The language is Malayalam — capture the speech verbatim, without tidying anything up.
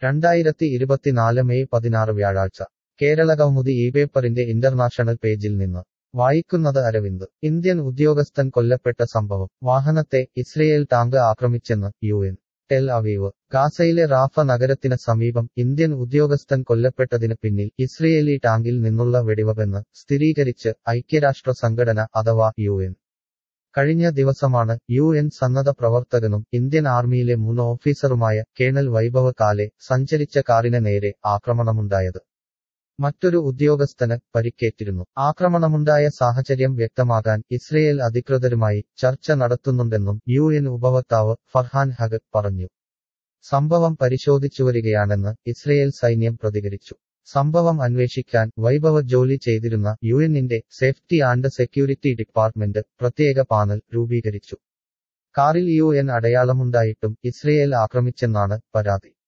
രണ്ടായിരത്തി ഇരുപത്തിനാല് മെയ് പതിനാറ് വ്യാഴാഴ്ച കേരളകൗമുദി ഈ പേപ്പറിന്റെ ഇന്റർനാഷണൽ പേജിൽ നിന്ന് വായിക്കുന്നത് അരവിന്ദ്. ഇന്ത്യൻ ഉദ്യോഗസ്ഥൻ കൊല്ലപ്പെട്ട സംഭവം. വാഹനത്തെ ഇസ്രയേൽ ടാങ്ക് ആക്രമിച്ചെന്ന് യു എൻ. Tel Aviv. ഗാസയിലെ റാഫ നഗരത്തിന് സമീപം ഇന്ത്യൻ ഉദ്യോഗസ്ഥൻ കൊല്ലപ്പെട്ടതിന് പിന്നിൽ ഇസ്രയേലി ടാങ്കിൽ നിന്നുള്ള വെടിവെപ്പെന്ന് സ്ഥിരീകരിച്ച് ഐക്യരാഷ്ട്ര സംഘടന അഥവാ യു എൻ. കഴിഞ്ഞ ദിവസമാണ് യു എൻ സന്നദ്ധ പ്രവർത്തകനും ഇന്ത്യൻ ആർമിയിലെ മുൻ ഓഫീസറുമായ കേണൽ വൈഭവ് കാലെ സഞ്ചരിച്ച കാറിന് നേരെ ആക്രമണമുണ്ടായത്. മറ്റൊരു ഉദ്യോഗസ്ഥന് പരിക്കേറ്റിരുന്നു. ആക്രമണമുണ്ടായ സാഹചര്യം വ്യക്തമാകാൻ ഇസ്രയേൽ അധികൃതരുമായി ചർച്ച നടത്തുന്നുണ്ടെന്നും യു എൻ ഉപവക്താവ് ഫർഹാൻ ഹഖ് പറഞ്ഞു. സംഭവം പരിശോധിച്ചുവരികയാണെന്ന് ഇസ്രയേൽ സൈന്യം പ്രതികരിച്ചു. സംഭവം അന്വേഷിക്കാൻ വൈഭവ് ജോലി ചെയ്തിരുന്ന യു എന്നിന്റെ സേഫ്റ്റി ആൻഡ് സെക്യൂരിറ്റി ഡിപ്പാർട്ട്മെന്റ് പ്രത്യേക പാനൽ രൂപീകരിച്ചു. കാറിൽ യു എൻ അടയാളമുണ്ടായിട്ടും ഇസ്രയേൽ ആക്രമിച്ചെന്നാണ് പരാതി.